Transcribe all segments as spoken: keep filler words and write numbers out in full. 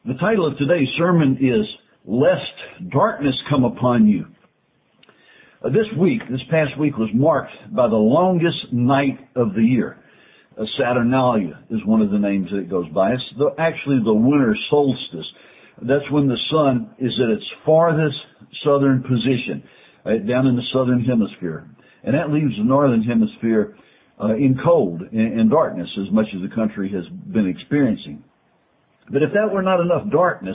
The title of today's sermon is Lest Darkness Come Upon You. Uh, this week, this past week was marked by the longest night of the year. Uh, Saturnalia is one of the names that it goes by. It's the, actually the winter solstice. That's when the sun is at its farthest southern position, uh, down in the southern hemisphere. And that leaves the northern hemisphere uh, in cold and, and darkness, as much as the country has been experiencing. But if that were not enough darkness,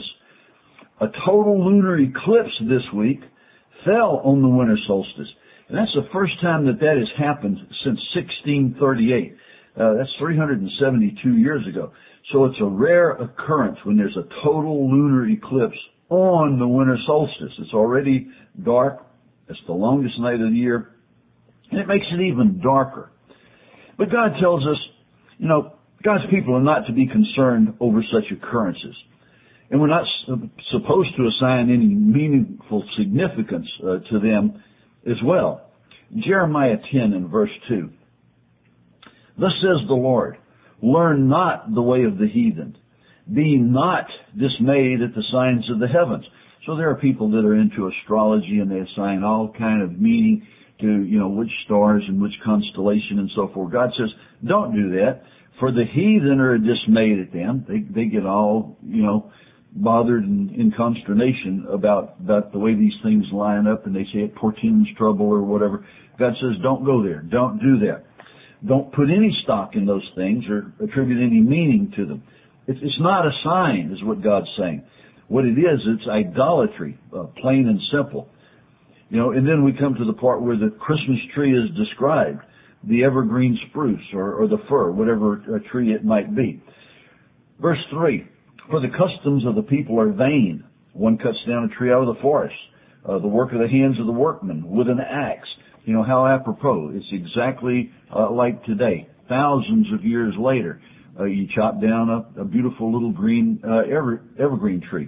a total lunar eclipse this week fell on the winter solstice. And that's the first time that that has happened since sixteen thirty-eight. Uh, that's three hundred seventy-two years ago. So it's a rare occurrence when there's a total lunar eclipse on the winter solstice. It's already dark. It's the longest night of the year. And it makes it even darker. But God tells us, you know, God's people are not to be concerned over such occurrences. And we're not supposed to assign any meaningful significance uh, to them as well. Jeremiah ten and verse two. Thus says the Lord, learn not the way of the heathen. Be not dismayed at the signs of the heavens. So there are people that are into astrology and they assign all kind of meaning to, you know, which stars and which constellation and so forth. God says, don't do that. For the heathen are dismayed at them. They, they get all, you know, bothered and in consternation about, about the way these things line up, and they say it portends trouble or whatever. God says, don't go there. Don't do that. Don't put any stock in those things or attribute any meaning to them. It's, it's not a sign, is what God's saying. What it is, it's idolatry, uh, plain and simple. You know, and then we come to the part where the Christmas tree is described, the evergreen spruce or, or the fir, whatever uh, tree it might be. Verse three, for the customs of the people are vain. One cuts down a tree out of the forest, uh, the work of the hands of the workman with an axe. You know, how apropos. It's exactly uh, like today. Thousands of years later, uh, you chop down a, a beautiful little green uh, ever, evergreen tree.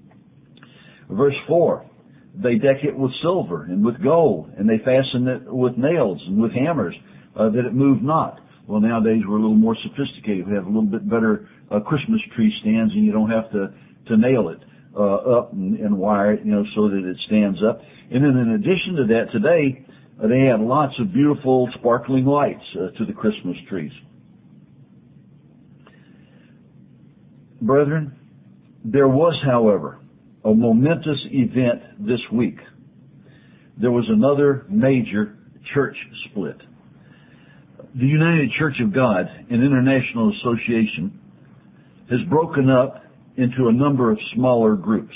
Verse four, they deck it with silver and with gold, and they fasten it with nails and with hammers, uh, that it move not. Well, nowadays we're a little more sophisticated. We have a little bit better uh, Christmas tree stands, and you don't have to, to nail it uh, up and, and wire it, you know, so that it stands up. And then in addition to that, today, Uh, they have lots of beautiful sparkling lights uh, to the Christmas trees. Brethren, there was, however, a momentous event this week. There was another major church split. The United Church of God, an international association, has broken up into a number of smaller groups.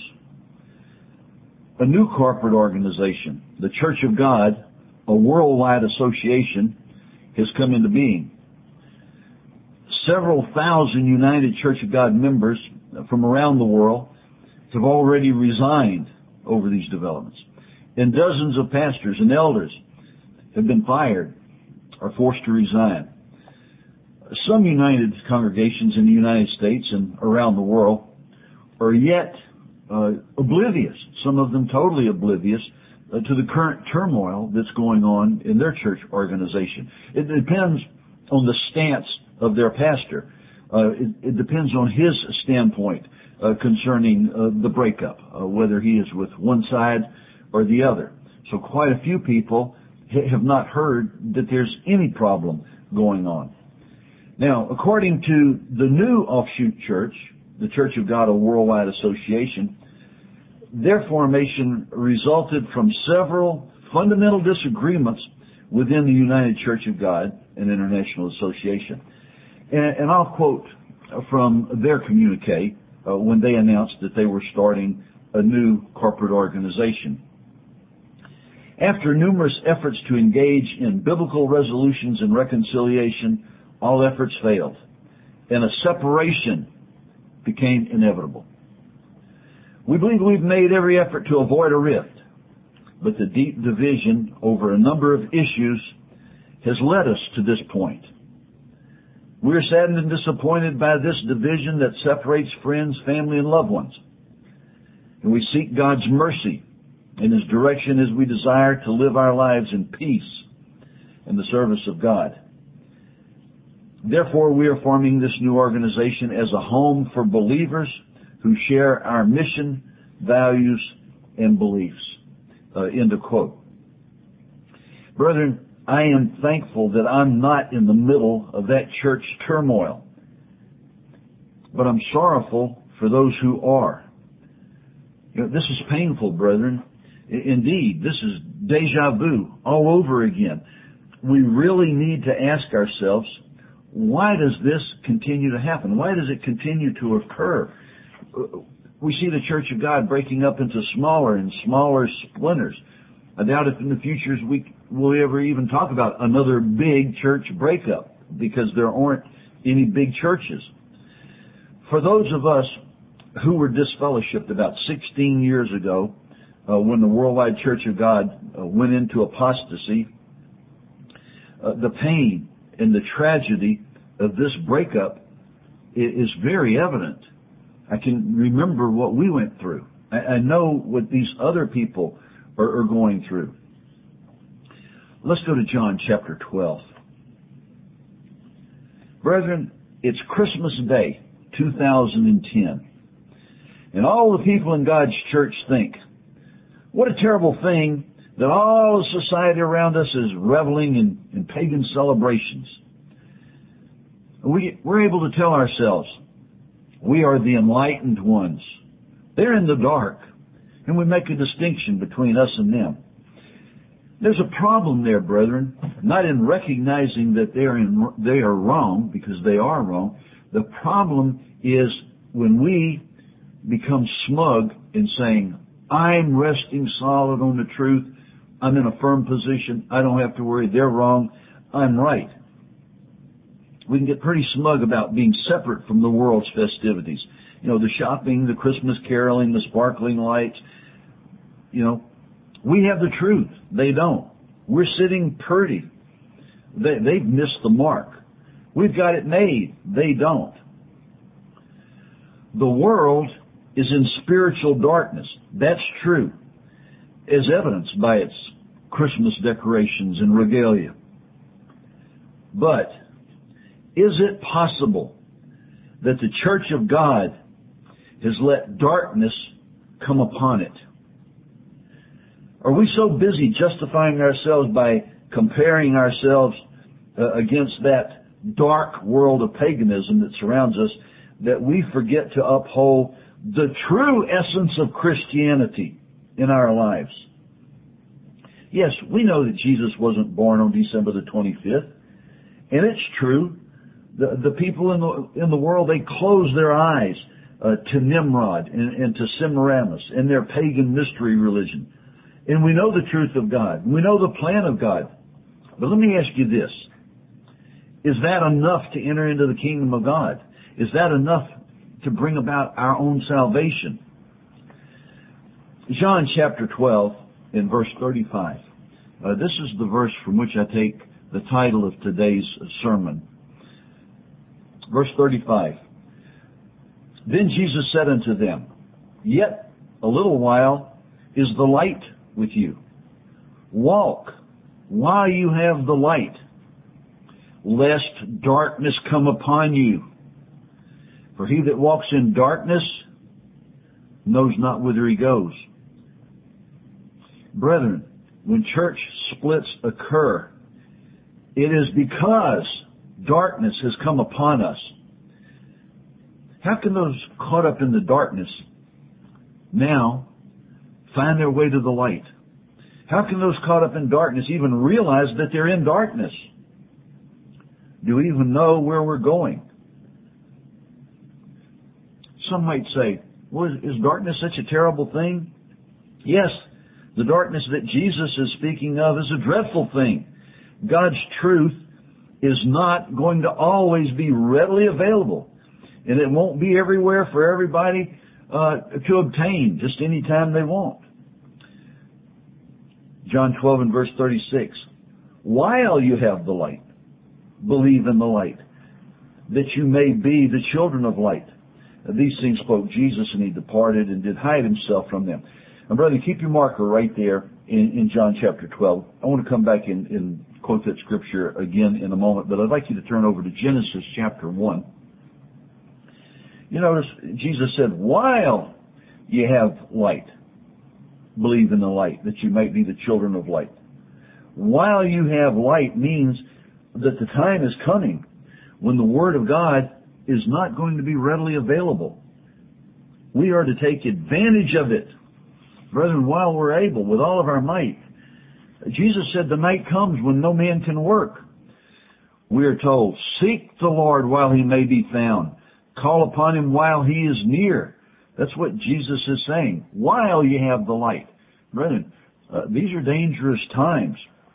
A new corporate organization, the Church of God, a worldwide association, has come into being. Several thousand United Church of God members from around the world have already resigned over these developments. And dozens of pastors and elders have been fired or forced to resign. Some United congregations in the United States and around the world are yet uh, oblivious, some of them totally oblivious, Uh, to the current turmoil that's going on in their church organization. It depends on the stance of their pastor. Uh, it, it depends on his standpoint uh, concerning uh, the breakup, uh, whether he is with one side or the other. So quite a few people ha- have not heard that there's any problem going on. Now, according to the new offshoot church, the Church of God, a worldwide association, their formation resulted from several fundamental disagreements within the United Church of God, an international association. And, and I'll quote from their communique uh, when they announced that they were starting a new corporate organization. After numerous efforts to engage in biblical resolutions and reconciliation, all efforts failed, and a separation became inevitable. We believe we've made every effort to avoid a rift, but the deep division over a number of issues has led us to this point. We are saddened and disappointed by this division that separates friends, family, and loved ones. And we seek God's mercy in His direction as we desire to live our lives in peace and the service of God. Therefore, we are forming this new organization as a home for believers who share our mission, values, and beliefs. Uh, end of quote. Brethren, I am thankful that I'm not in the middle of that church turmoil, but I'm sorrowful for those who are. You know, this is painful, brethren. Indeed, this is deja vu all over again. We really need to ask ourselves, why does this continue to happen? Why does it continue to occur? We see the Church of God breaking up into smaller and smaller splinters. I doubt if in the future we will ever even talk about another big church breakup, because there aren't any big churches. For those of us who were disfellowshipped about sixteen years ago, uh, when the Worldwide Church of God uh, went into apostasy, uh, the pain and the tragedy of this breakup is very evident. I can remember what we went through. I, I know what these other people are, are going through. Let's go to John chapter twelve. Brethren, it's Christmas Day, two thousand ten. And all the people in God's church think, what a terrible thing that all the society around us is reveling in, in pagan celebrations. We, we're able to tell ourselves, we are the enlightened ones. They're in the dark. And we make a distinction between us and them. There's a problem there, brethren, not in recognizing that they're in, they are wrong, because they are wrong. The problem is when we become smug in saying, I'm resting solid on the truth, I'm in a firm position, I don't have to worry, they're wrong, I'm right. We can get pretty smug about being separate from the world's festivities. You know, the shopping, the Christmas caroling, the sparkling lights. You know, we have the truth. They don't. We're sitting pretty. They, they've missed the mark. We've got it made. They don't. The world is in spiritual darkness. That's true, as evidenced by its Christmas decorations and regalia. But is it possible that the Church of God has let darkness come upon it? Are we so busy justifying ourselves by comparing ourselves uh, against that dark world of paganism that surrounds us that we forget to uphold the true essence of Christianity in our lives? Yes, we know that Jesus wasn't born on December the twenty-fifth, and it's true. The, the people in the in the world, they close their eyes uh, to Nimrod and, and to Semiramis and their pagan mystery religion. And we know the truth of God. We know the plan of God. But let me ask you this. Is that enough to enter into the kingdom of God? Is that enough to bring about our own salvation? John chapter twelve in verse thirty-five. Uh, this is the verse from which I take the title of today's sermon. Verse thirty-five. Then Jesus said unto them, Yet a little while is the light with you. Walk while you have the light, lest darkness come upon you. For he that walks in darkness knows not whither he goes. Brethren, when church splits occur, it is because darkness has come upon us. How can those caught up in the darkness now find their way to the light? How can those caught up in darkness even realize that they're in darkness? Do we even know where we're going? Some might say, well, is darkness such a terrible thing? Yes, the darkness that Jesus is speaking of is a dreadful thing. God's truth is not going to always be readily available, and it won't be everywhere for everybody uh, to obtain just any time they want. John twelve and verse thirty-six. While you have the light, believe in the light, that you may be the children of light. These things spoke Jesus, and he departed and did hide himself from them. And brother, keep your marker right there in, in John chapter twelve. I want to come back and, and quote that scripture again in a moment, but I'd like you to turn over to Genesis chapter one. You notice Jesus said, while you have light, believe in the light, that you might be the children of light. While you have light means that the time is coming when the Word of God is not going to be readily available. We are to take advantage of it, brethren, while we're able, with all of our might. Jesus said the night comes when no man can work. We are told, seek the Lord while He may be found. Call upon Him while He is near. That's what Jesus is saying. While you have the light. Brethren, uh, these are dangerous times.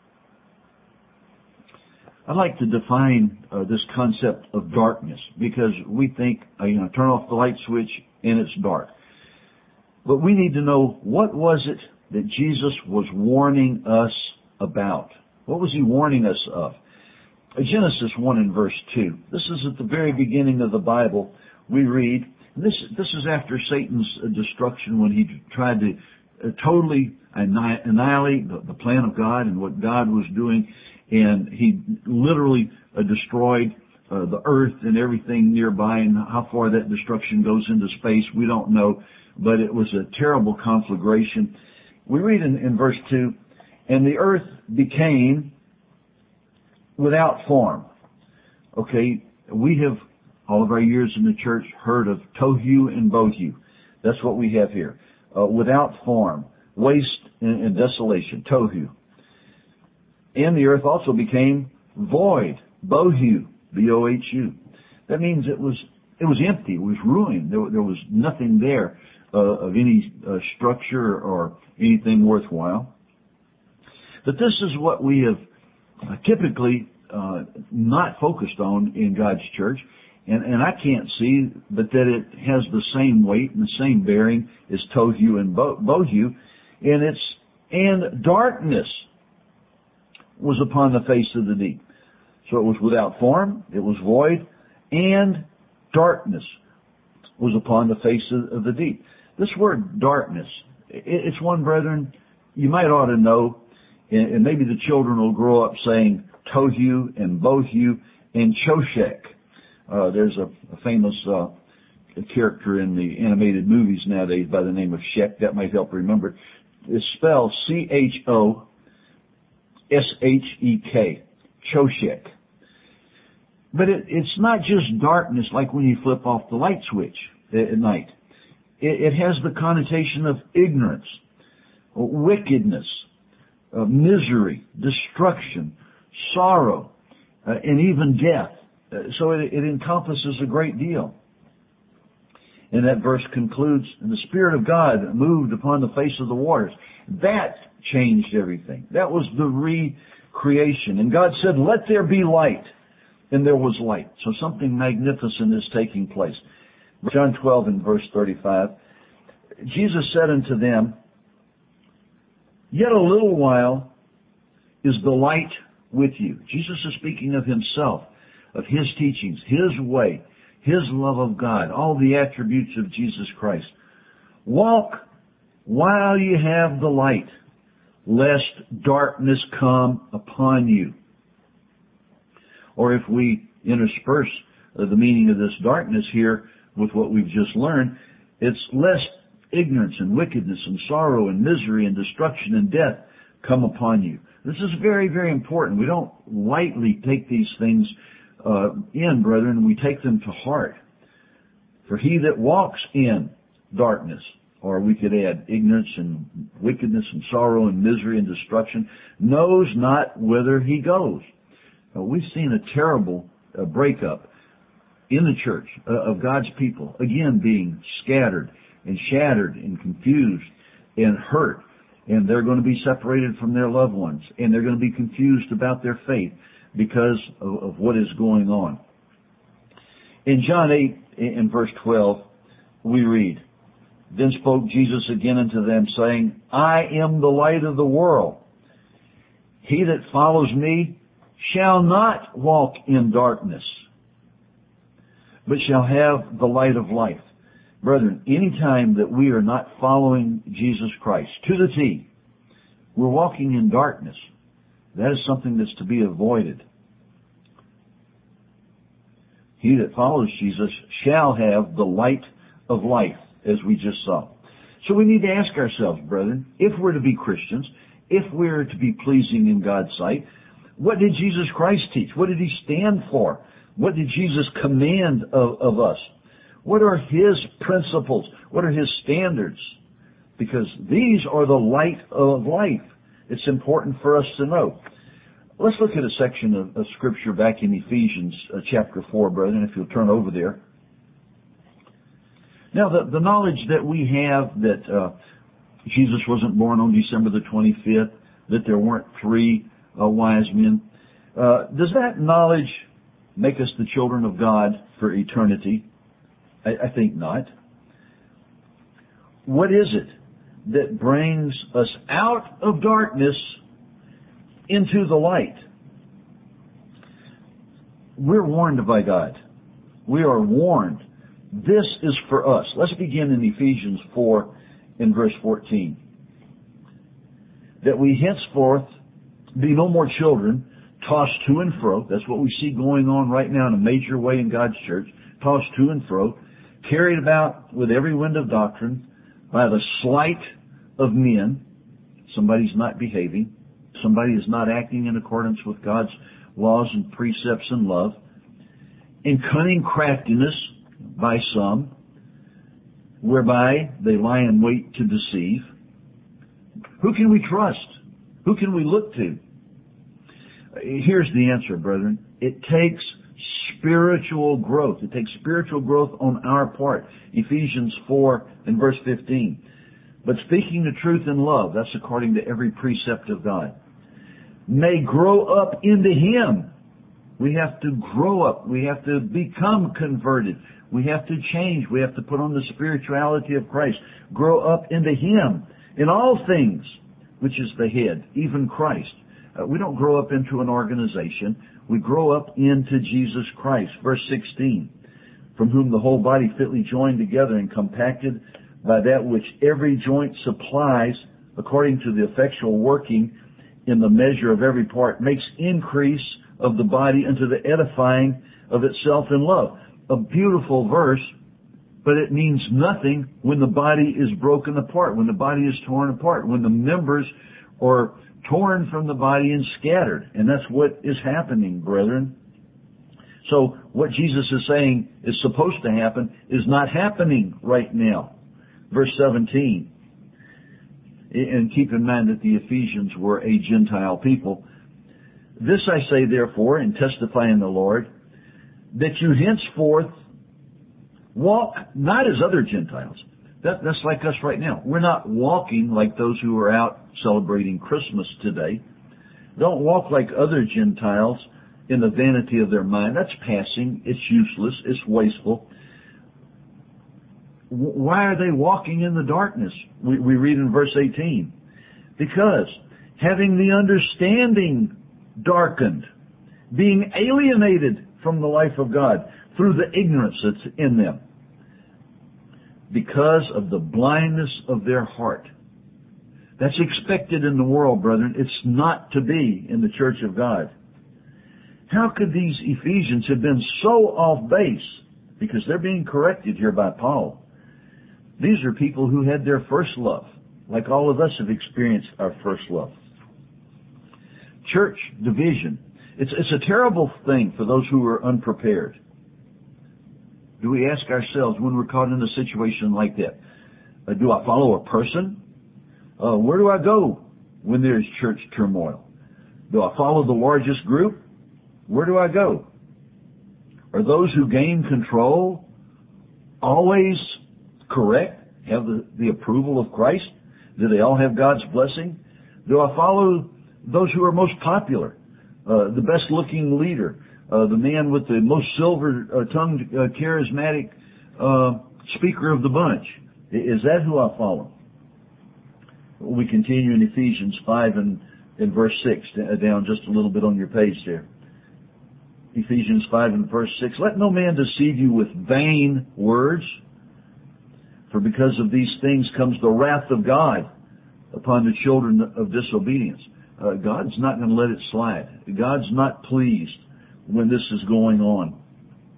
I'd like to define uh, this concept of darkness, because we think, uh, you know, turn off the light switch and it's dark. But we need to know, what was it that Jesus was warning us about? What was He warning us of? Genesis one and verse two. This is at the very beginning of the Bible. We read, this, this is after Satan's destruction, when he tried to uh, totally annihilate the, the plan of God and what God was doing. And he literally uh, destroyed uh, the earth and everything nearby, and how far that destruction goes into space, we don't know. But it was a terrible conflagration. We read in, in verse two, and the earth became without form. Okay, we have, all of our years in the church, heard of tohu and bohu. That's what we have here. Uh, without form, waste and, and desolation, tohu. And the earth also became void, bohu, B O H U. That means it was it was empty, it was ruined. There, there was nothing there uh, of any uh, structure or anything worthwhile. But this is what we have uh, typically uh, not focused on in God's church, and, and I can't see but that it has the same weight and the same bearing as tohu and bo- bohu, and it's and darkness was upon the face of the deep. So it was without form, it was void, and darkness was upon the face of, of the deep. This word darkness, it, it's one, brethren, you might ought to know, and, and maybe the children will grow up saying tohu and bohu and choshek. Uh, there's a, a famous uh, character in the animated movies nowadays by the name of Shek. That might help remember it. It's spelled C H O S H E K, Choshek. But it, it's not just darkness like when you flip off the light switch at night. It, it has the connotation of ignorance, wickedness, uh, misery, destruction, sorrow, uh, and even death. Uh, so it, it encompasses a great deal. And that verse concludes, and the Spirit of God moved upon the face of the waters. That changed everything. That was the recreation. And God said, let there be light. And there was light. So something magnificent is taking place. John twelve and verse thirty-five. Jesus said unto them, yet a little while is the light with you. Jesus is speaking of Himself, of His teachings, His way, His love of God, all the attributes of Jesus Christ. Walk while you have the light, lest darkness come upon you. Or if we intersperse uh, the meaning of this darkness here with what we've just learned, it's lest ignorance and wickedness and sorrow and misery and destruction and death come upon you. This is very, very important. We don't lightly take these things uh, in, brethren. We take them to heart. For he that walks in darkness, or we could add ignorance and wickedness and sorrow and misery and destruction, knows not whither he goes. Uh, we've seen a terrible uh, breakup in the church uh, of God's people, again being scattered and shattered and confused and hurt. And they're going to be separated from their loved ones. And they're going to be confused about their faith because of, of what is going on. In John eight, in verse twelve, we read, then spoke Jesus again unto them, saying, I am the light of the world. He that follows me shall not walk in darkness, but shall have the light of life. Brethren, any time that we are not following Jesus Christ to the T, we're walking in darkness. That is something that's to be avoided. he that follows Jesus shall have the light of life, as we just saw. So we need to ask ourselves, brethren, if we're to be Christians, if we're to be pleasing in God's sight, what did Jesus Christ teach? What did he stand for? What did Jesus command of, of us? What are his principles? What are his standards? Because these are the light of life. It's important for us to know. Let's look at a section of, of Scripture back in Ephesians uh, chapter four, brethren, if you'll turn over there. Now, the, the knowledge that we have that uh, Jesus wasn't born on December the twenty-fifth, that there weren't three uh, wise men, uh, does that knowledge make us the children of God for eternity? I, I think not. What is it that brings us out of darkness into the light? We're warned by God. We are warned. This is for us. Let's begin in Ephesians four in verse fourteen. That we henceforth be no more children, tossed to and fro. That's what we see going on right now in a major way in God's church. Tossed to and fro, carried about with every wind of doctrine, by the sleight of men. Somebody's not behaving. Somebody is not acting in accordance with God's laws and precepts and love. In cunning craftiness by some, whereby they lie in wait to deceive. Who can we trust? Who can we look to? Here's the answer, brethren. It takes spiritual growth. It takes spiritual growth on our part. Ephesians four and verse fifteen. But speaking the truth in love, that's according to every precept of God, may grow up into Him. We have to grow up. We have to become converted. We have to change. We have to put on the spirituality of Christ. Grow up into Him in all things, which is the head, even Christ. Uh, we don't grow up into an organization. We grow up into Jesus Christ. Verse sixteen, from whom the whole body fitly joined together and compacted by that which every joint supplies, according to the effectual working in the measure of every part, makes increase of the body unto the edifying of itself in love. A beautiful verse, but it means nothing when the body is broken apart, when the body is torn apart, when the members are torn from the body and scattered. And that's what is happening, brethren. So what Jesus is saying is supposed to happen is not happening right now. Verse seventeen. And keep in mind that the Ephesians were a Gentile people. This I say therefore, and testify in the Lord, that you henceforth walk not as other Gentiles. That, that's like us right now. We're not walking like those who are out celebrating Christmas today. Don't walk like other Gentiles in the vanity of their mind. That's passing. It's useless. It's wasteful. Why are they walking in the darkness? We, we read in verse eighteen. Because having the understanding darkened, being alienated from the life of God through the ignorance that's in them, because of the blindness of their heart. That's expected in the world, brethren. It's not to be in the church of God. How could these Ephesians have been so off base? Because they're being corrected here by Paul. These are people who had their first love, like all of us have experienced our first love. Church division. It's, it's a terrible thing for those who are unprepared. Do we ask ourselves when we're caught in a situation like that, uh, do I follow a person? Uh, where do I go when there's church turmoil? Do I follow the largest group? Where do I go? Are those who gain control always correct? Have the, the approval of Christ? Do they all have God's blessing? Do I follow those who are most popular? Uh, the best looking leader? Uh, the man with the most silver-tongued, uh, charismatic uh, speaker of the bunch? Is that who I follow? We continue in Ephesians five and in verse six, down just a little bit on your page there. Ephesians five and verse six. Let no man deceive you with vain words, for because of these things comes the wrath of God upon the children of disobedience. Uh, God's not going to let it slide. God's not pleased when this is going on.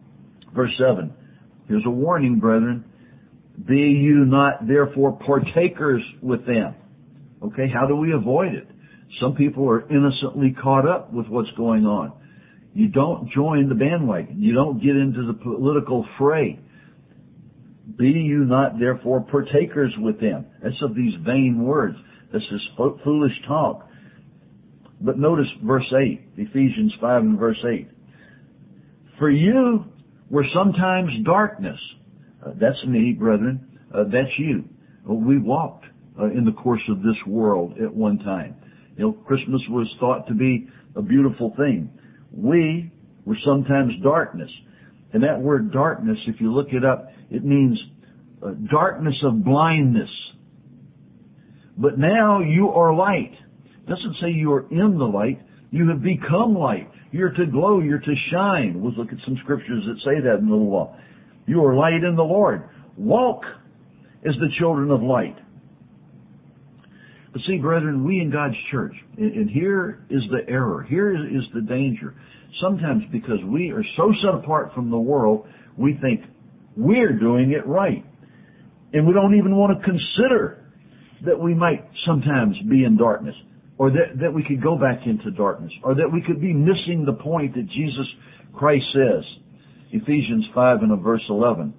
Verse seven. Here's a warning, brethren. Be you not therefore partakers with them. Okay, how do we avoid it? Some people are innocently caught up with what's going on. You don't join the bandwagon. You don't get into the political fray. Be you not therefore partakers with them. That's of these vain words. This is foolish talk. But notice verse eight, Ephesians five and verse eight. For you were sometimes darkness. Uh, that's me, brethren. Uh, that's you. Uh, we walked uh, in the course of this world at one time. You know, Christmas was thought to be a beautiful thing. We were sometimes darkness. And that word darkness, if you look it up, it means uh, darkness of blindness. But now you are light. It doesn't say you are in the light. You have become light. You're to glow. You're to shine. We'll look at some scriptures that say that in a little while. You are light in the Lord. Walk as the children of light. But see, brethren, we in God's church, and here is the error. Here is the danger. Sometimes because we are so set apart from the world, we think we're doing it right. And we don't even want to consider that we might sometimes be in darkness, or that, that we could go back into darkness, or that we could be missing the point that Jesus Christ says, Ephesians five and verse eleven,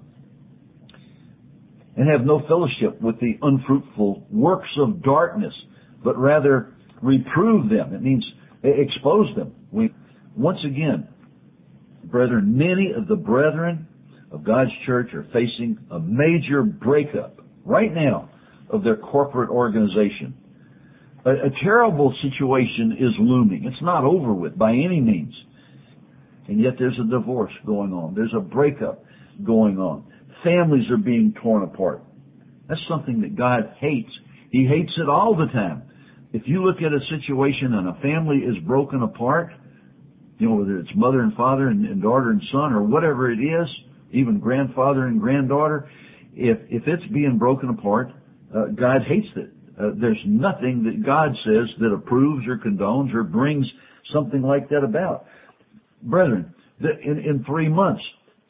and have no fellowship with the unfruitful works of darkness, but rather reprove them. It means expose them. We, once again, brethren, many of the brethren of God's church are facing a major breakup right now of their corporate organization. A, a terrible situation is looming. It's not over with by any means. And yet there's a divorce going on. There's a breakup going on. Families are being torn apart. That's something that God hates. He hates it all the time. If you look at a situation and a family is broken apart, you know, whether it's mother and father and, and daughter and son or whatever it is, even grandfather and granddaughter, if if it's being broken apart, uh, God hates it. Uh, there's nothing that God says that approves or condones or brings something like that about. Brethren, in, in three months,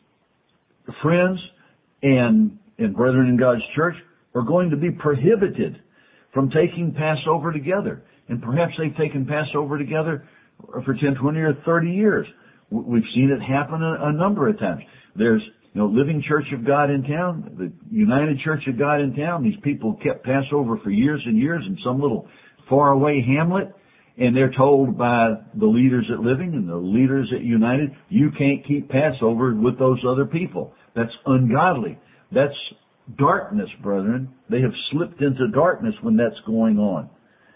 friends and, and brethren in God's church are going to be prohibited from taking Passover together. And perhaps they've taken Passover together for ten, twenty, or thirty years. We've seen it happen a, a number of times. There's, you know, Living Church of God in town, the United Church of God in town. These people kept Passover for years and years in some little faraway hamlet. And they're told by the leaders at Living and the leaders at United, you can't keep Passover with those other people. That's ungodly. That's darkness, brethren. They have slipped into darkness when that's going on.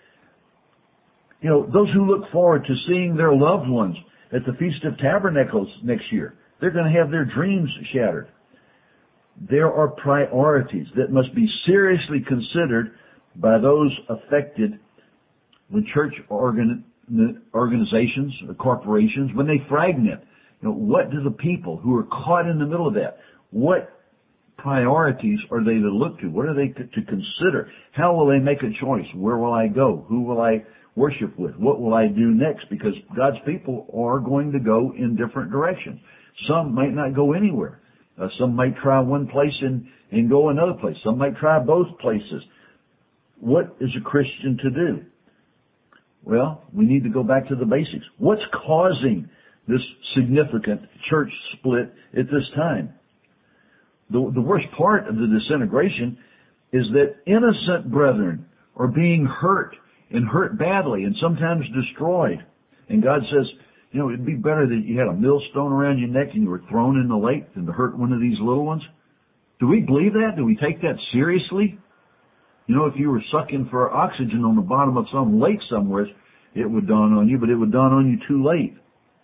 You know, those who look forward to seeing their loved ones at the Feast of Tabernacles next year, they're going to have their dreams shattered. There are priorities that must be seriously considered by those affected when church organ, organizations, corporations, when they fragment. You know, what do the people who are caught in the middle of that, what priorities are they to look to? What are they to consider? How will they make a choice? Where will I go? Who will I worship with? What will I do next? Because God's people are going to go in different directions. Some might not go anywhere. Uh, some might try one place and, and go another place. Some might try both places. What is a Christian to do? Well, we need to go back to the basics. What's causing this significant church split at this time? The, the worst part of the disintegration is that innocent brethren are being hurt and hurt badly and sometimes destroyed. And God says, you know, it'd be better that you had a millstone around your neck and you were thrown in the lake than to hurt one of these little ones. Do we believe that? Do we take that seriously? You know, if you were sucking for oxygen on the bottom of some lake somewhere, it would dawn on you, but it would dawn on you too late.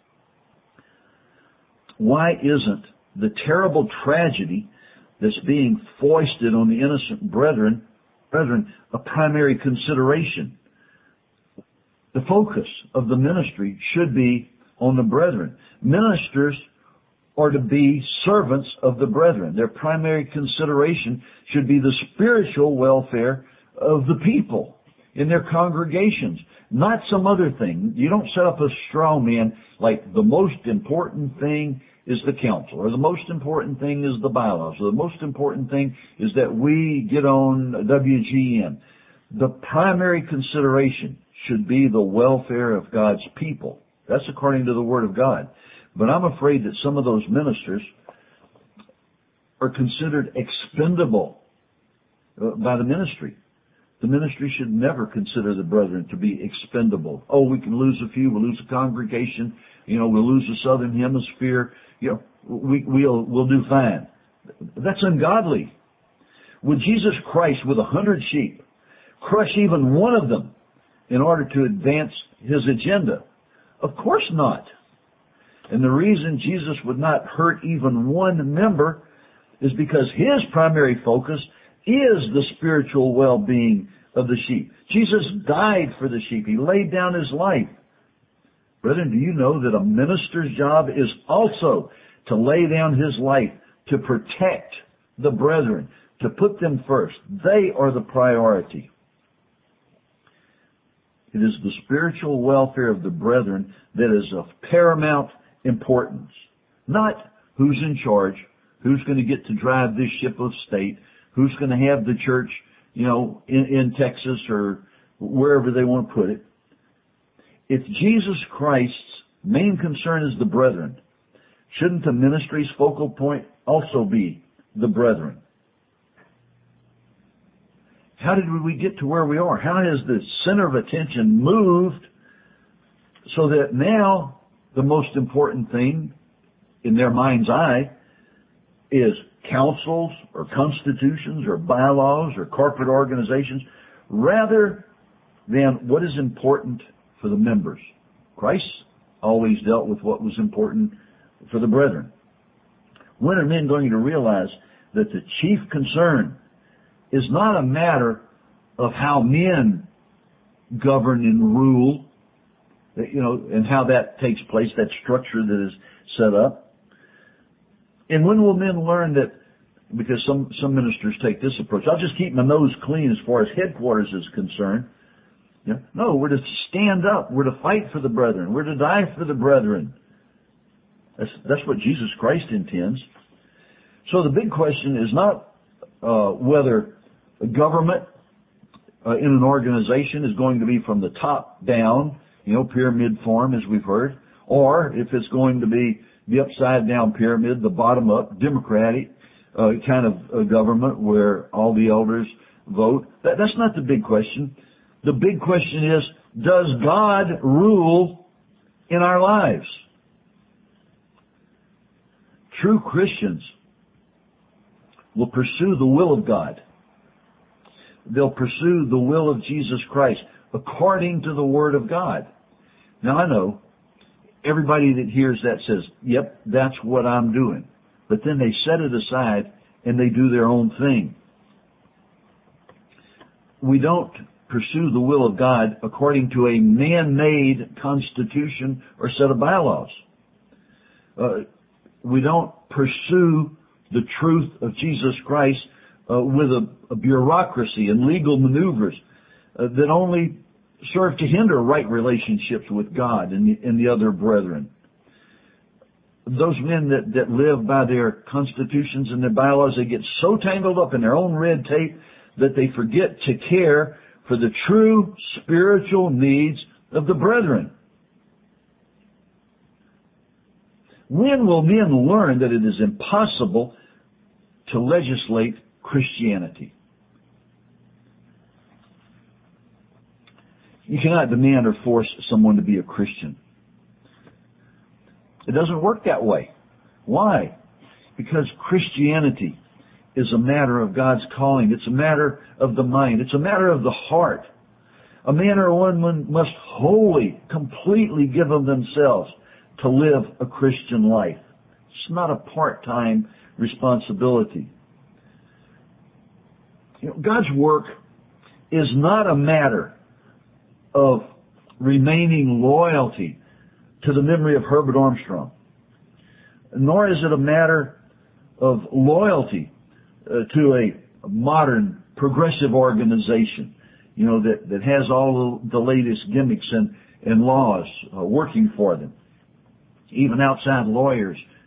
Why isn't the terrible tragedy that's being foisted on the innocent brethren, brethren, a primary consideration? The focus of the ministry should be on the brethren. Ministers are to be servants of the brethren. Their primary consideration should be the spiritual welfare of the people in their congregations, not some other thing. You don't set up a straw man like the most important thing is the council, or the most important thing is the bylaws, or the most important thing is that we get on W G N. The primary consideration should be the welfare of God's people. That's according to the Word of God. But I'm afraid that some of those ministers are considered expendable by the ministry. The ministry should never consider the brethren to be expendable. Oh, we can lose a few, we'll lose a congregation, you know, we'll lose the southern hemisphere, you know, we, we'll, we'll do fine. That's ungodly. Would Jesus Christ, with a hundred sheep, crush even one of them in order to advance his agenda? Of course not. And the reason Jesus would not hurt even one member is because his primary focus is the spiritual well-being of the sheep. Jesus died for the sheep. He laid down his life. Brethren, do you know that a minister's job is also to lay down his life to protect the brethren, to put them first? They are the priority. It is the spiritual welfare of the brethren that is of paramount importance. Not who's in charge, who's going to get to drive this ship of state, who's going to have the church, you know, in, in Texas or wherever they want to put it. If Jesus Christ's main concern is the brethren, shouldn't the ministry's focal point also be the brethren? How did we get to where we are? How has the center of attention moved so that now the most important thing in their mind's eye is councils or constitutions or bylaws or corporate organizations rather than what is important for the members? Christ always dealt with what was important for the brethren. When are men going to realize that the chief concern is not a matter of how men govern and rule, you know, and how that takes place, that structure that is set up? And when will men learn that, because some, some ministers take this approach, I'll just keep my nose clean as far as headquarters is concerned. You know, no, we're to stand up. We're to fight for the brethren. We're to die for the brethren. That's, that's what Jesus Christ intends. So the big question is not uh, whether a government uh, in an organization is going to be from the top down, you know, pyramid form as we've heard, or if it's going to be the upside down pyramid, the bottom up, democratic uh, kind of uh, government where all the elders vote. That, that's not the big question. The big question is, does God rule in our lives? True Christians will pursue the will of God. They'll pursue the will of Jesus Christ according to the Word of God. Now I know everybody that hears that says, yep, that's what I'm doing. But then they set it aside and they do their own thing. We don't pursue the will of God according to a man-made constitution or set of bylaws. Uh, we don't pursue the truth of Jesus Christ uh, with a, a bureaucracy and legal maneuvers uh, that only serve to hinder right relationships with God and the, and the other brethren. Those men that, that live by their constitutions and their bylaws, they get so tangled up in their own red tape that they forget to care for the true spiritual needs of the brethren. When will men learn that it is impossible to legislate Christianity? You cannot demand or force someone to be a Christian. It doesn't work that way. Why? Because Christianity is a matter of God's calling. It's a matter of the mind. It's a matter of the heart. A man or a woman must wholly, completely give of themselves to live a Christian life. It's not a part-time responsibility. You know, God's work is not a matter of remaining loyalty to the memory of Herbert Armstrong, nor is it a matter of loyalty uh, to a modern progressive organization, you know, that, that has all the latest gimmicks and, and laws uh, working for them. Even outside lawyers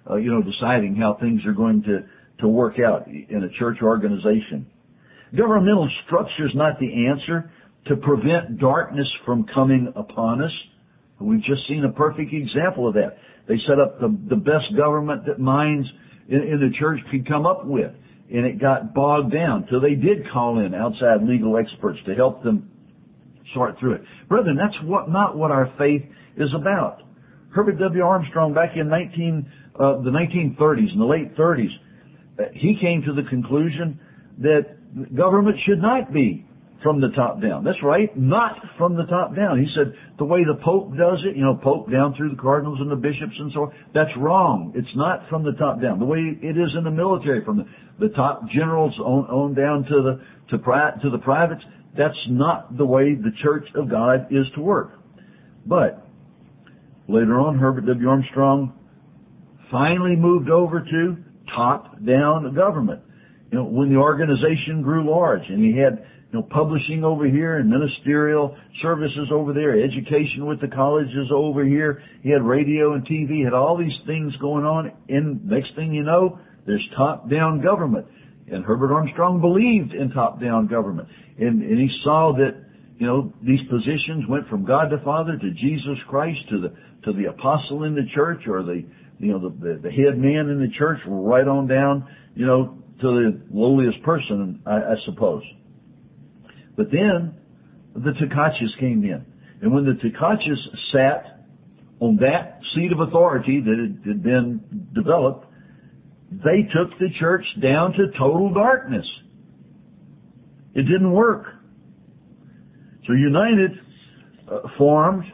uh, you know, deciding how things are going to, to work out in a church organization. Governmental structure is not the answer to prevent darkness from coming upon us. We've just seen a perfect example of that. They set up the, the best government that minds in, in the church could come up with, and it got bogged down till they did call in outside legal experts to help them sort through it. Brethren, that's what not what our faith is about. Herbert W. Armstrong, back in nineteen, uh, the nineteen thirties, in the late thirties, uh, he came to the conclusion that government should not be from the top down. That's right, not from the top down. He said the way the Pope does it, you know, Pope down through the cardinals and the bishops and so on, that's wrong. It's not from the top down. The way it is in the military, from the, the top generals on, on down to the to, pri- to the privates, that's not the way the Church of God is to work. But later on, Herbert W. Armstrong finally moved over to top-down government. You know, when the organization grew large and he had, you know, publishing over here and ministerial services over there, education with the colleges over here. He had radio and T V, had all these things going on. And next thing you know, there's top-down government. And Herbert Armstrong believed in top-down government. And, and he saw that, you know, these positions went from God the Father to Jesus Christ to the to the apostle in the church, or the, you know, the, the, the head man in the church, right on down, you know, to the lowliest person, I, I suppose. But then the Tecachas came in. And when the Tecachas sat on that seat of authority that had been developed, they took the church down to total darkness. It didn't work. So United uh, formed,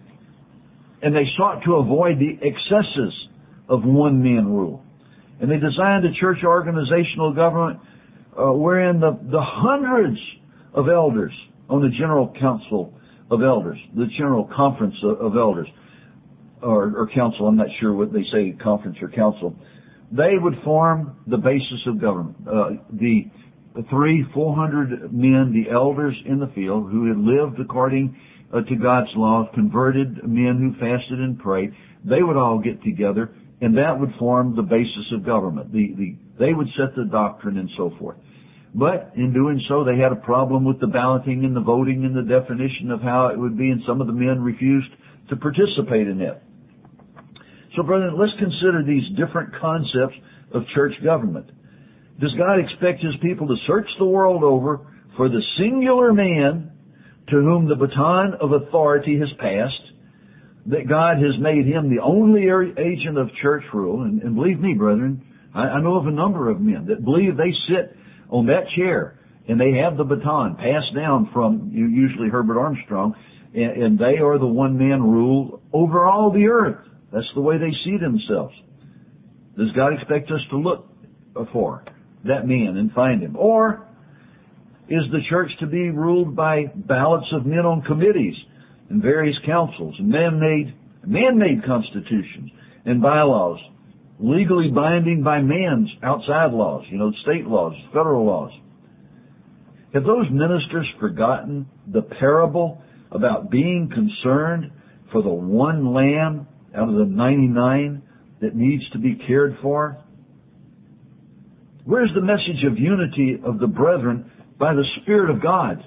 and they sought to avoid the excesses of one-man rule. And they designed a church organizational government uh, wherein the, the hundreds of elders on the General Council of Elders, the General Conference of, of Elders, or, or Council, I'm not sure what they say, conference or council, they would form the basis of government. Uh, the three, four hundred men, the elders in the field, who had lived according uh, to God's law, converted men who fasted and prayed, they would all get together, and that would form the basis of government. The, the, they would set the doctrine and so forth. But in doing so, they had a problem with the balloting and the voting and the definition of how it would be, and some of the men refused to participate in that. So, brethren, let's consider these different concepts of church government. Does God expect His people to search the world over for the singular man to whom the baton of authority has passed, that God has made him the only agent of church rule? And, and believe me, brethren, I, I know of a number of men that believe they sit on that chair and they have the baton passed down from usually Herbert Armstrong, and, and they are the one-man rule over all the earth. That's the way they see themselves. Does God expect us to look for that man and find him? Or is the church to be ruled by ballots of men on committees and various councils, and man-made, man-made constitutions and bylaws, legally binding by man's outside laws, you know, state laws, federal laws? Have those ministers forgotten the parable about being concerned for the one lamb out of the ninety-nine that needs to be cared for? Where's the message of unity of the brethren by the Spirit of God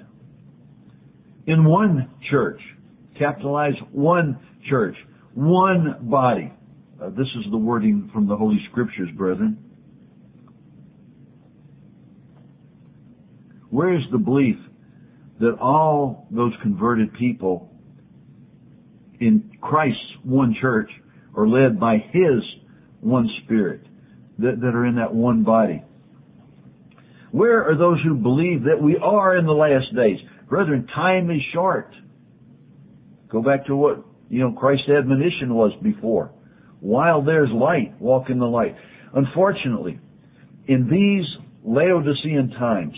in one church? Capitalize one church, one body. Uh, this is the wording from the Holy Scriptures, brethren. Where is the belief that all those converted people in Christ's one church are led by His one Spirit, that, that are in that one body? Where are those who believe that we are in the last days? Brethren, time is short. Go back to what, you know, Christ's admonition was before. While there's light, walk in the light. Unfortunately, in these Laodicean times,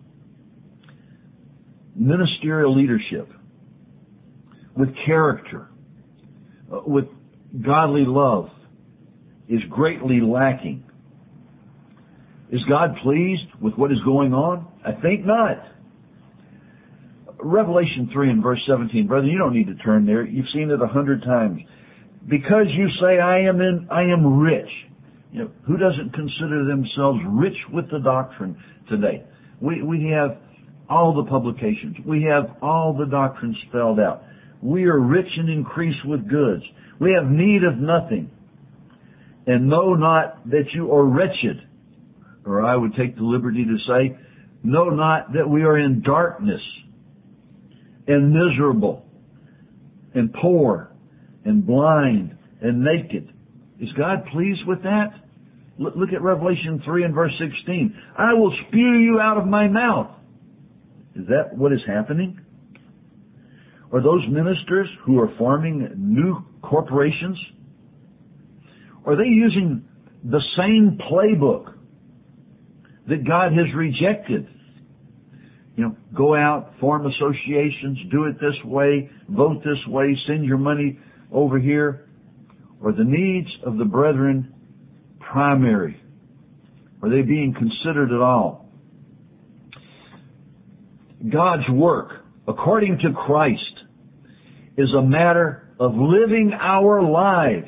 ministerial leadership with character, uh, with godly love, is greatly lacking. Is God pleased with what is going on? I think not. Revelation three and verse seventeen, brother, you don't need to turn there. You've seen it a hundred times. Because you say, I am in, I am rich You know, who doesn't consider themselves rich with the doctrine today? We, we have all the publications. We have all the doctrine spelled out. We are rich and increase with goods. We have need of nothing. And know not that you are wretched. Or I would take the liberty to say, know not that we are in darkness and miserable and poor and blind and naked. Is God pleased with that? Look at Revelation three and verse sixteen. I will spew you out of my mouth. Is that what is happening? Are those ministers who are forming new corporations, are they using the same playbook that God has rejected? You know, go out, form associations, do it this way, vote this way, send your money over here. Are the needs of the brethren primary? Are they being considered at all? God's work, according to Christ, is a matter of living our lives,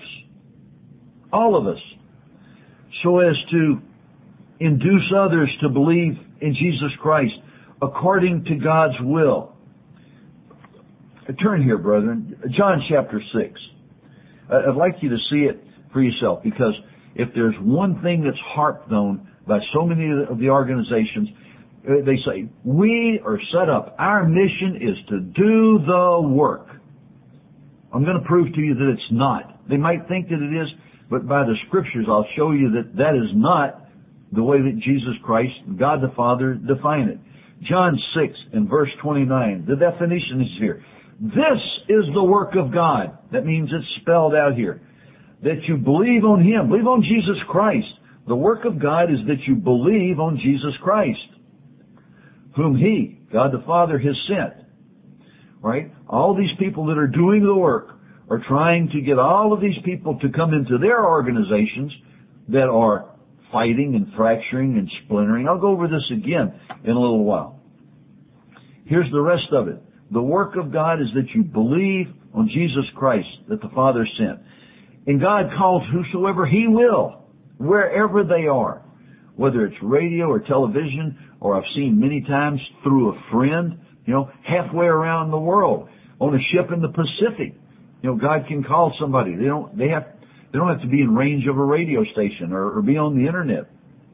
all of us, so as to induce others to believe in Jesus Christ according to God's will. Turn here, brethren, John chapter six. I'd like you to see it for yourself, because if there's one thing that's harped on by so many of the organizations, they say, we are set up, our mission is to do the work. I'm going to prove to you that it's not. They might think that it is, but by the Scriptures I'll show you that that is not the way that Jesus Christ, God the Father, define it. John six and verse twenty-nine, the definition is here. This is the work of God. That means it's spelled out here. That you believe on Him, believe on Jesus Christ. The work of God is that you believe on Jesus Christ, whom He, God the Father, has sent. Right? All these people that are doing the work are trying to get all of these people to come into their organizations that are fighting and fracturing and splintering. I'll go over this again in a little while. Here's the rest of it. The work of God is that you believe on Jesus Christ that the Father sent. And God calls whosoever He will, wherever they are, whether it's radio or television, or I've seen many times through a friend, you know, halfway around the world, on a ship in the Pacific. You know, God can call somebody. They don't, they have, they don't have to be in range of a radio station or, or be on the internet.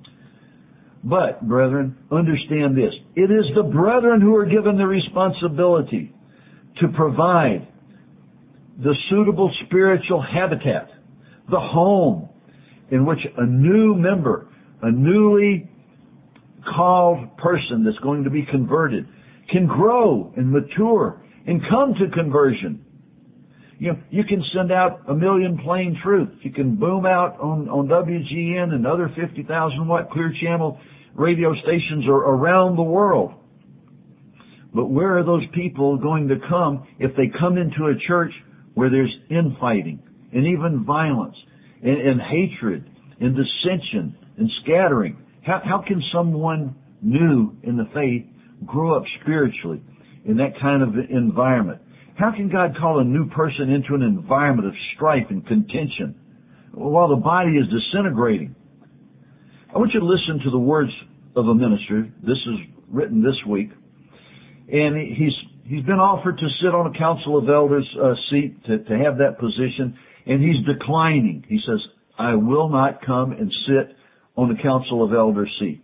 But, brethren, understand this. It is the brethren who are given the responsibility to provide the suitable spiritual habitat, the home in which a new member, a newly called person that's going to be converted, can grow and mature and come to conversion. You know, you can send out a million plain truths. You can boom out on, on W G N and other fifty thousand watt clear channel radio stations are around the world. But where are those people going to come if they come into a church where there's infighting and even violence and, and hatred and dissension and scattering? How, how can someone new in the faith grow up spiritually in that kind of environment? How can God call a new person into an environment of strife and contention while the body is disintegrating? I want you to listen to the words of a minister. This is written this week. And he's he's been offered to sit on a council of elders uh, seat to, to have that position, and he's declining. He says, I will not come and sit on the council of elders seat.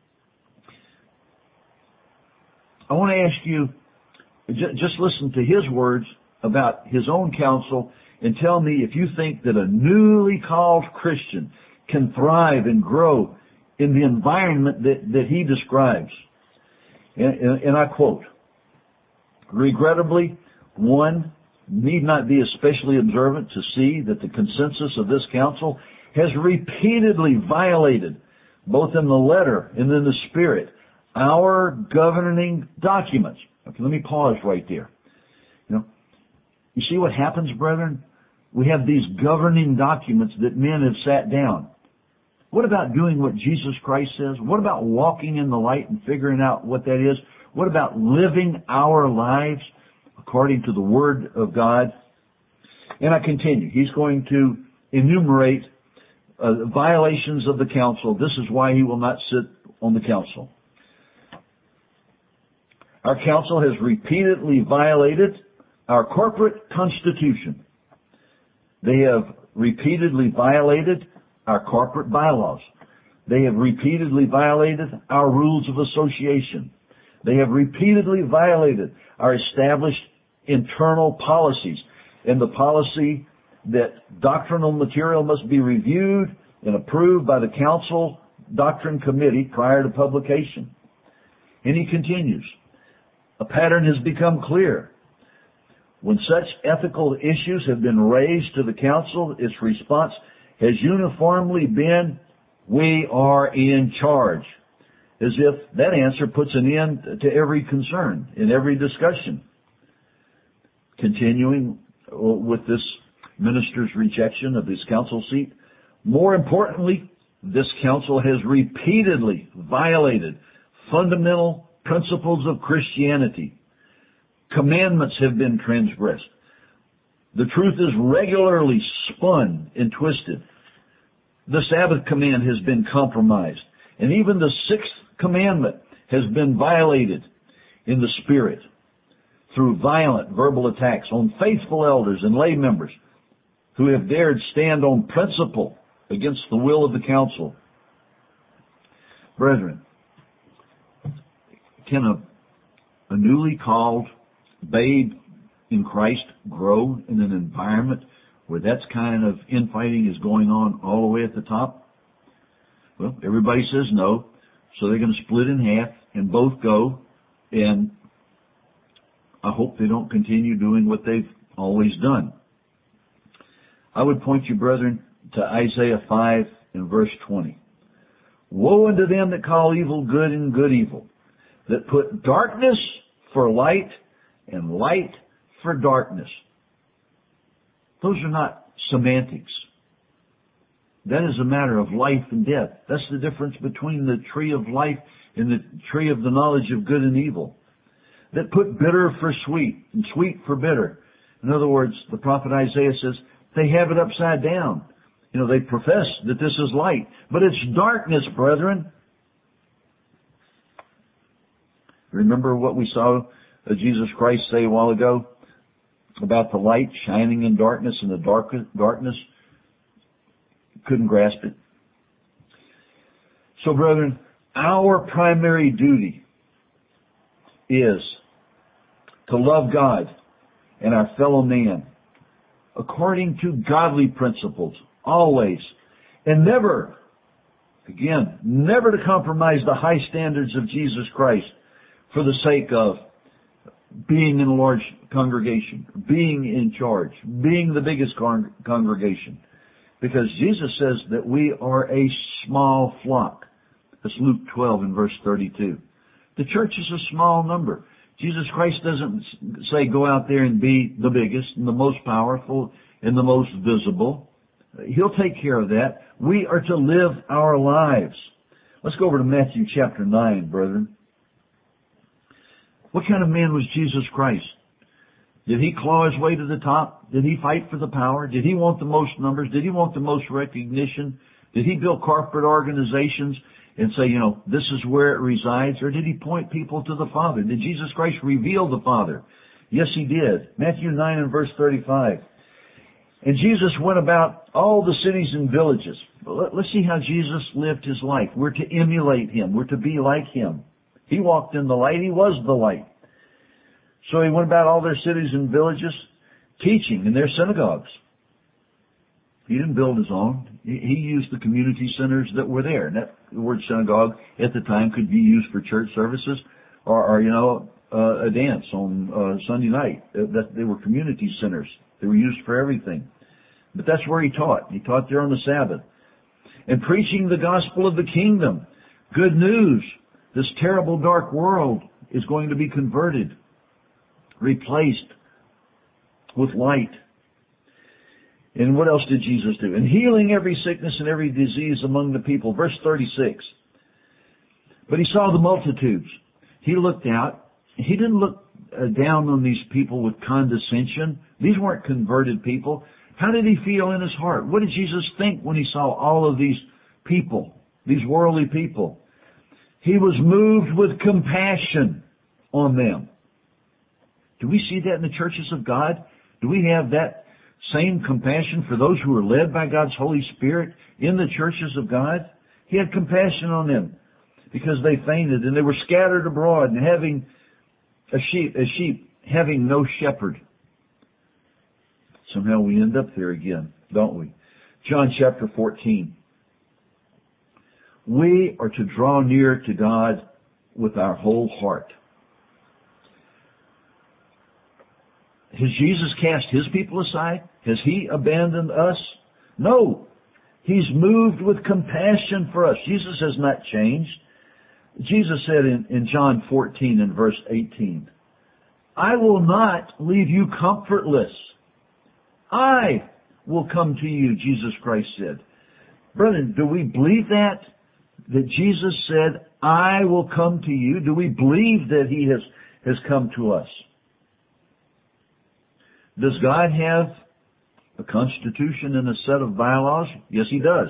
I want to ask you, just listen to his words about his own counsel and tell me if you think that a newly called Christian can thrive and grow in the environment that, that he describes. And, and, and I quote, regrettably, one need not be especially observant to see that the consensus of this council has repeatedly violated, both in the letter and in the spirit, our governing documents. Okay, let me pause right there. You know, you see what happens, brethren? We have these governing documents that men have sat down. What about doing what Jesus Christ says? What about walking in the light and figuring out what that is? What about living our lives according to the Word of God? And I continue. He's going to enumerate uh, violations of the council. This is why he will not sit on the council. Our council has repeatedly violated our corporate constitution. They have repeatedly violated our corporate bylaws. They have repeatedly violated our rules of association. They have repeatedly violated our established internal policies, and the policy that doctrinal material must be reviewed and approved by the council doctrine committee prior to publication. And he continues, a pattern has become clear. When such ethical issues have been raised to the council, its response has uniformly been, we are in charge. As if that answer puts an end to every concern in every discussion. Continuing with this minister's rejection of his council seat, more importantly, this council has repeatedly violated fundamental principles of Christianity. Commandments have been transgressed. The truth is regularly spun and twisted. The Sabbath command has been compromised. And even the sixth commandment has been violated in the spirit through violent verbal attacks on faithful elders and lay members who have dared stand on principle against the will of the council. Brethren, can a, a newly called babe in Christ grow in an environment where that kind of infighting is going on all the way at the top? Well, everybody says no, so they're going to split in half and both go, and I hope they don't continue doing what they've always done. I would point you, brethren, to Isaiah five and verse twenty. Woe unto them that call evil good and good evil, that put darkness for light and light for darkness. Those are not semantics. That is a matter of life and death. That's the difference between the tree of life and the tree of the knowledge of good and evil. That put bitter for sweet and sweet for bitter. In other words, the prophet Isaiah says, they have it upside down. You know, they profess that this is light, but it's darkness, brethren. Remember what we saw uh, Jesus Christ say a while ago about the light shining in darkness, and the dark, darkness couldn't grasp it. So, brethren, our primary duty is to love God and our fellow man according to godly principles, always, and never, again, never to compromise the high standards of Jesus Christ for the sake of being in a large congregation, being in charge, being the biggest con- congregation. Because Jesus says that we are a small flock. That's Luke twelve and verse thirty-two. The church is a small number. Jesus Christ doesn't say go out there and be the biggest and the most powerful and the most visible. He'll take care of that. We are to live our lives. Let's go over to Matthew chapter nine, brethren. What kind of man was Jesus Christ? Did he claw his way to the top? Did he fight for the power? Did he want the most numbers? Did he want the most recognition? Did he build corporate organizations and say, you know, this is where it resides? Or did he point people to the Father? Did Jesus Christ reveal the Father? Yes, he did. Matthew nine and verse thirty-five. And Jesus went about all the cities and villages. Let's see how Jesus lived his life. We're to emulate him. We're to be like him. He walked in the light. He was the light. So he went about all their cities and villages, teaching in their synagogues. He didn't build his own. He used the community centers that were there. And that, the word synagogue at the time could be used for church services or, or you know, uh, a dance on uh, Sunday night. That they were community centers. They were used for everything. But that's where he taught. He taught there on the Sabbath. And preaching the gospel of the kingdom. Good news. This terrible dark world is going to be converted, replaced with light. And what else did Jesus do? And healing every sickness and every disease among the people. Verse thirty-six. But he saw the multitudes. He looked out. He didn't look uh, down on these people with condescension. These weren't converted people. How did he feel in his heart? What did Jesus think when he saw all of these people, these worldly people? He was moved with compassion on them. Do we see that in the churches of God? Do we have that same compassion for those who are led by God's Holy Spirit in the churches of God? He had compassion on them because they fainted and they were scattered abroad and having a sheep, a sheep having no shepherd. Somehow we end up there again, don't we? John chapter fourteen. We are to draw near to God with our whole heart. Has Jesus cast His people aside? Has He abandoned us? No. He's moved with compassion for us. Jesus has not changed. Jesus said in, in John fourteen and verse eighteen, I will not leave you comfortless. I will come to you, Jesus Christ said. Brethren, do we believe that? That Jesus said, I will come to you? Do we believe that He has, has come to us? Does God have a constitution and a set of bylaws? Yes, He does.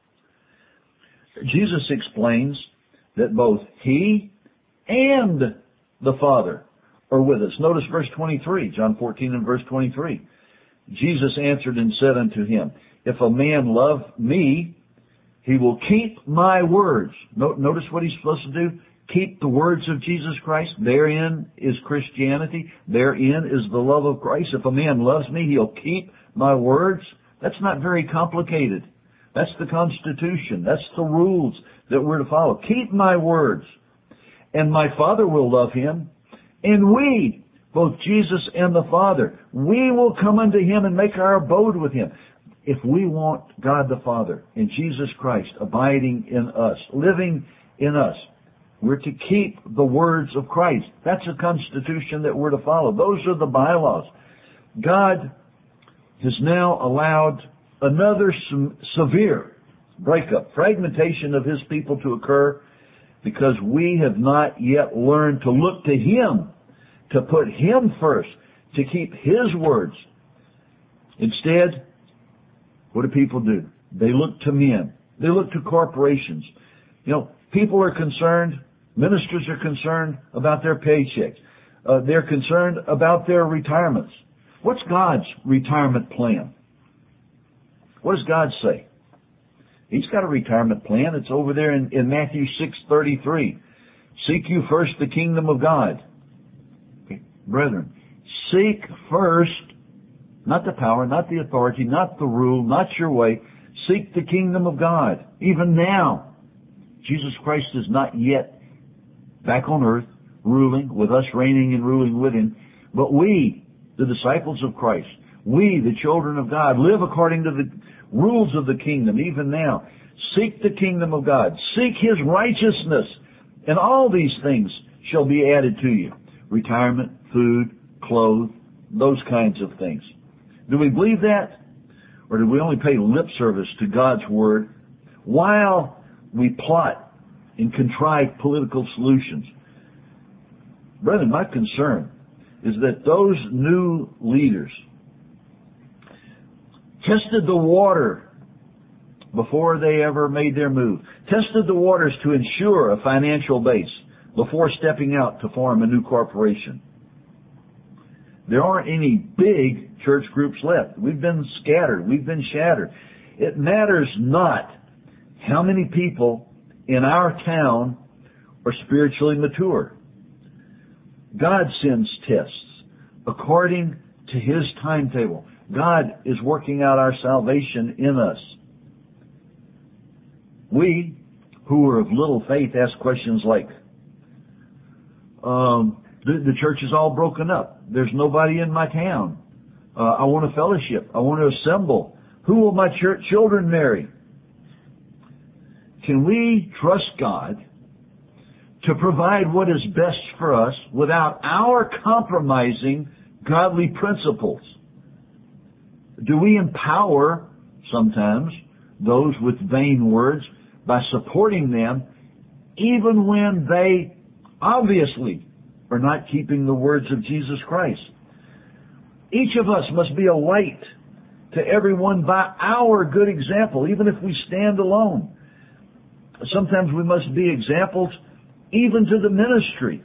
Jesus explains that both He and the Father are with us. Notice verse twenty-three, John fourteen and verse twenty-three. Jesus answered and said unto him, if a man love me, he will keep my words. Notice what he's supposed to do. Keep the words of Jesus Christ. Therein is Christianity. Therein is the love of Christ. If a man loves me, he'll keep my words. That's not very complicated. That's the Constitution. That's the rules that we're to follow. Keep my words. And my Father will love him. And we, both Jesus and the Father, we will come unto Him and make our abode with Him. If we want God the Father and Jesus Christ abiding in us, living in us, we're to keep the words of Christ. That's a constitution that we're to follow. Those are the bylaws. God has now allowed another severe breakup, fragmentation of His people to occur because we have not yet learned to look to Him, to put Him first, to keep His words. Instead, what do people do? They look to men. They look to corporations. You know, people are concerned, ministers are concerned about their paychecks. Uh, they're concerned about their retirements. What's God's retirement plan? What does God say? He's got a retirement plan. It's over there in, in Matthew six thirty-three. Seek you first the kingdom of God. Brethren, seek first, not the power, not the authority, not the rule, not your way. Seek the kingdom of God. Even now, Jesus Christ is not yet back on earth, ruling, with us reigning and ruling with Him. But we, the disciples of Christ, we, the children of God, live according to the rules of the kingdom, even now. Seek the kingdom of God. Seek His righteousness. And all these things shall be added to you. Retirement, food, clothes, those kinds of things. Do we believe that? Or do we only pay lip service to God's Word while we plot and contrive political solutions? Brethren, my concern is that those new leaders tested the water before they ever made their move. Tested the waters to ensure a financial base before stepping out to form a new corporation. There aren't any big church groups left. We've been scattered. We've been shattered. It matters not how many people in our town are spiritually mature. God sends tests according to His timetable. God is working out our salvation in us. We, who are of little faith, ask questions like, um, the, the church is all broken up. There's nobody in my town. Uh, I want a fellowship. I want to assemble. Who will my church children marry? Can we trust God to provide what is best for us without our compromising godly principles? Do we empower, sometimes, those with vain words by supporting them even when they obviously are not keeping the words of Jesus Christ? Each of us must be a light to everyone by our good example, even if we stand alone. Sometimes we must be examples even to the ministry.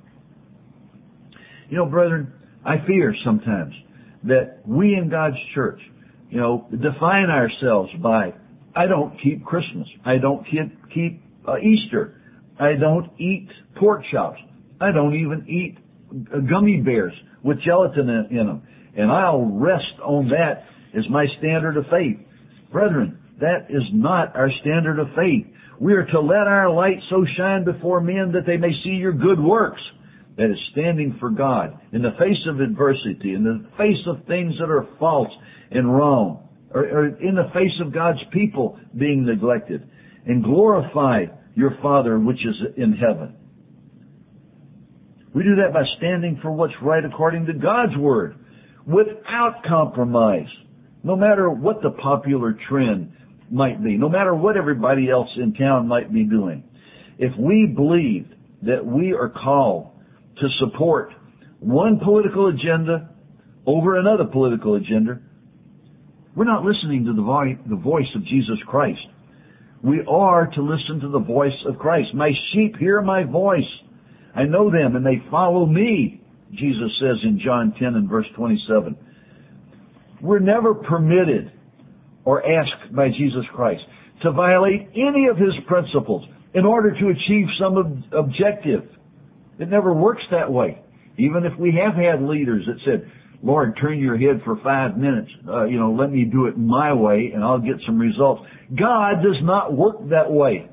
You know, brethren, I fear sometimes that we in God's church, you know, define ourselves by, I don't keep Christmas. I don't keep, keep uh, Easter. I don't eat pork chops. I don't even eat uh, gummy bears with gelatin in, in them. And I'll rest on that as my standard of faith. Brethren, that is not our standard of faith. We are to let our light so shine before men that they may see your good works. That is standing for God in the face of adversity, in the face of things that are false and wrong, or, or in the face of God's people being neglected, and glorify your Father which is in heaven. We do that by standing for what's right according to God's Word, without compromise, no matter what the popular trend might be, no matter what everybody else in town might be doing. If we believe that we are called to support one political agenda over another political agenda, we're not listening to the, vo- the voice of Jesus Christ. We are to listen to the voice of Christ. My sheep hear my voice. I know them and they follow me, Jesus says in John ten and verse twenty-seven. We're never permitted or asked by Jesus Christ to violate any of His principles in order to achieve some ob- objective. It never works that way. Even if we have had leaders that said, Lord, turn your head for five minutes, uh, you know, let me do it my way and I'll get some results. God does not work that way.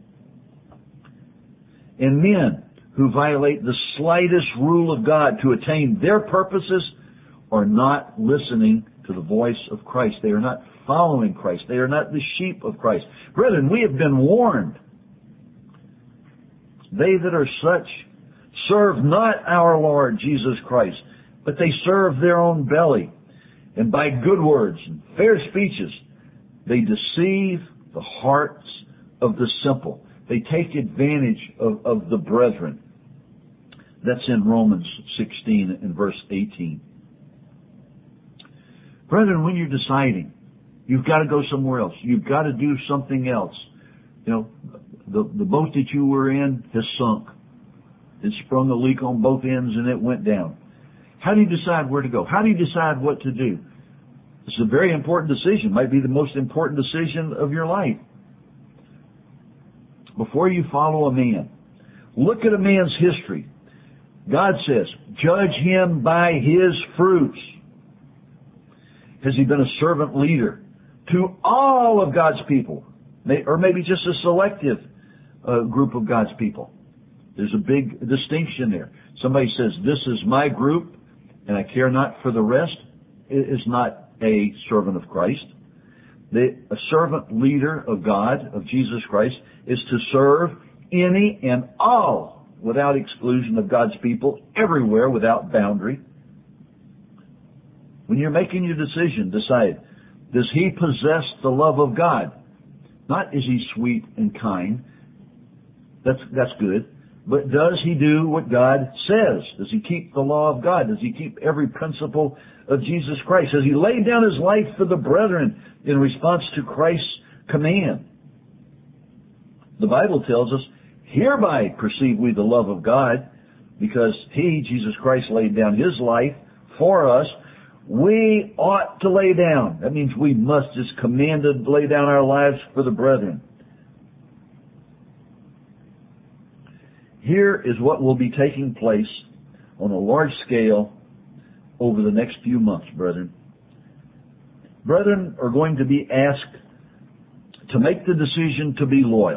And men who violate the slightest rule of God to attain their purposes are not listening to the voice of Christ. They are not following Christ. They are not the sheep of Christ. Brethren, we have been warned. They that are such serve not our Lord Jesus Christ, but they serve their own belly. And by good words and fair speeches, they deceive the hearts of the simple. They take advantage of, of the brethren. That's in Romans sixteen and verse eighteen. Brethren, when you're deciding, you've got to go somewhere else. You've got to do something else. You know, the, the boat that you were in has sunk. It sprung a leak on both ends and it went down. How do you decide where to go? How do you decide what to do? It's a very important decision. It might be the most important decision of your life. Before you follow a man, look at a man's history. God says, judge him by his fruits. Has he been a servant leader to all of God's people? Or maybe just a selective uh, group of God's people? There's a big distinction there. Somebody says, this is my group and I care not for the rest, it is not a servant of Christ. The, a servant leader of God, of Jesus Christ, is to serve any and all, without exclusion, of God's people, everywhere without boundary. When you're making your decision, decide, does he possess the love of God? Not is he sweet and kind. That's, that's good. But does he do what God says? Does he keep the law of God? Does he keep every principle of Jesus Christ? Has he laid down his life for the brethren in response to Christ's command? The Bible tells us, hereby perceive we the love of God, because he, Jesus Christ, laid down his life for us. We ought to lay down. That means we must, is commanded to lay down our lives for the brethren. Here is what will be taking place on a large scale over the next few months, brethren. Brethren are going to be asked to make the decision to be loyal.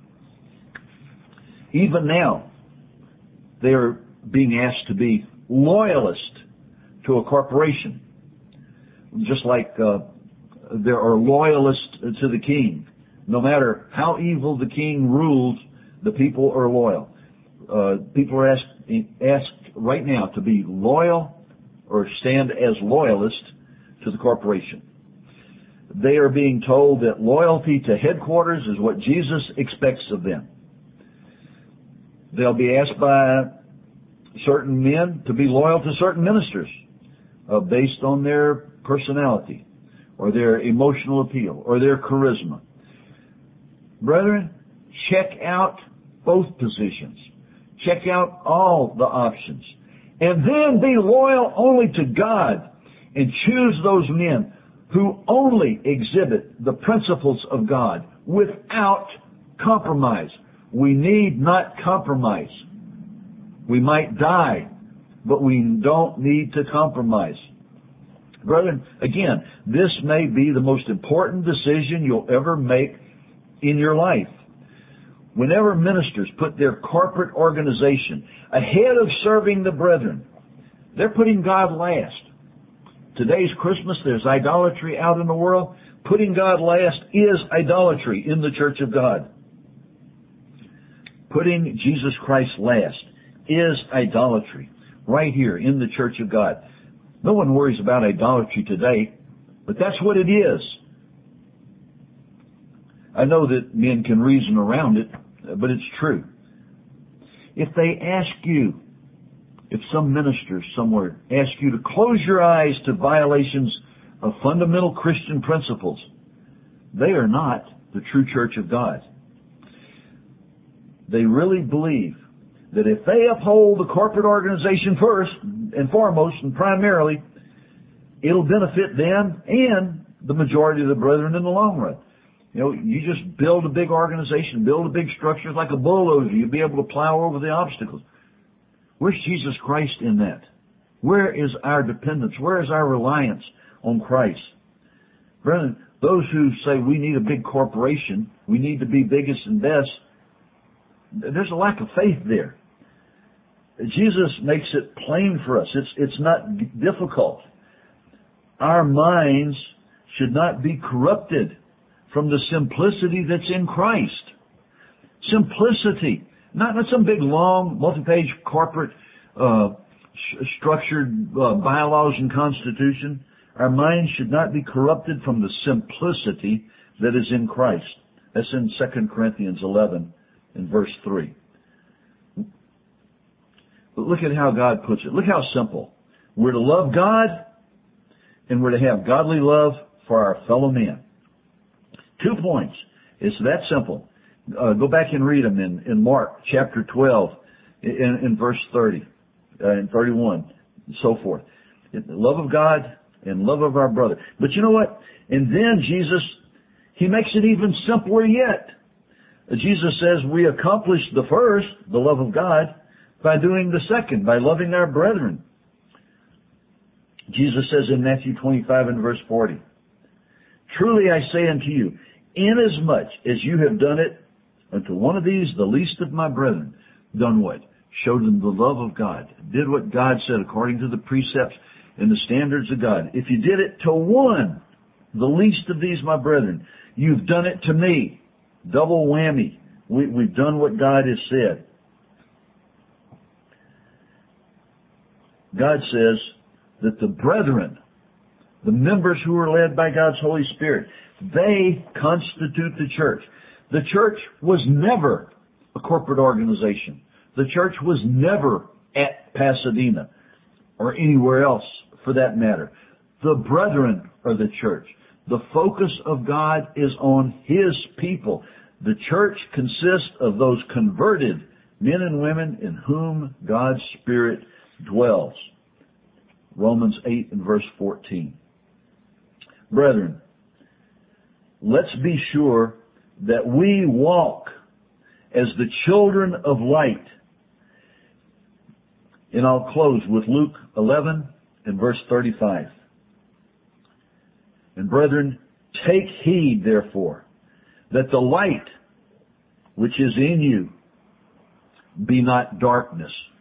Even now, they are being asked to be loyalist to a corporation. Just like uh, there are loyalists to the king. No matter how evil the king rules, the people are loyal. Uh, people are asked, asked right now to be loyal or stand as loyalists to the corporation. They are being told that loyalty to headquarters is what Jesus expects of them. They'll be asked by certain men to be loyal to certain ministers uh, based on their personality or their emotional appeal or their charisma. Brethren, check out both positions. Check out all the options. And then be loyal only to God and choose those men who only exhibit the principles of God without compromise. We need not compromise. We might die, but we don't need to compromise. Brethren, again, this may be the most important decision you'll ever make in your life. Whenever ministers put their corporate organization ahead of serving the brethren, they're putting God last. Today's Christmas, there's idolatry out in the world. Putting God last is idolatry in the church of God. Putting Jesus Christ last is idolatry right here in the church of God. No one worries about idolatry today, but that's what it is. I know that men can reason around it, but it's true. If they ask you, if some minister somewhere asks you to close your eyes to violations of fundamental Christian principles, they are not the true church of God. They really believe that if they uphold the corporate organization first and foremost and primarily, it'll benefit them and the majority of the brethren in the long run. You know, you just build a big organization, build a big structure like a bulldozer. You'll be able to plow over the obstacles. Where's Jesus Christ in that? Where is our dependence? Where is our reliance on Christ? Brethren, those who say we need a big corporation, we need to be biggest and best, there's a lack of faith there. Jesus makes it plain for us. It's, it's not difficult. Our minds should not be corrupted from the simplicity that's in Christ. Simplicity. Not, not some big, long, multi-page corporate uh, sh- structured uh, bylaws and constitution. Our minds should not be corrupted from the simplicity that is in Christ. That's in Second Corinthians eleven and verse three. But look at how God puts it. Look how simple. We're to love God and we're to have godly love for our fellow men. Two points. It's that simple. Uh, go back and read them in, in Mark chapter twelve in, in verse thirty uh, and thirty-one and so forth. Love of God and love of our brother. But you know what? And then Jesus, He makes it even simpler yet. Jesus says we accomplish the first, the love of God, by doing the second, by loving our brethren. Jesus says in Matthew twenty-five and verse forty, truly I say unto you, inasmuch as you have done it unto one of these, the least of my brethren, done what? Showed them the love of God. Did what God said according to the precepts and the standards of God. If you did it to one, the least of these my brethren, you've done it to me. Double whammy. We, we've done what God has said. God says that the brethren, the members who are led by God's Holy Spirit, they constitute the church. The church was never a corporate organization. The church was never at Pasadena or anywhere else for that matter. The brethren are the church. The focus of God is on His people. The church consists of those converted men and women in whom God's Spirit dwells. Romans eight and verse fourteen. Brethren, let's be sure that we walk as the children of light. And I'll close with Luke eleven and verse thirty-five. And brethren, take heed therefore that the light which is in you be not darkness.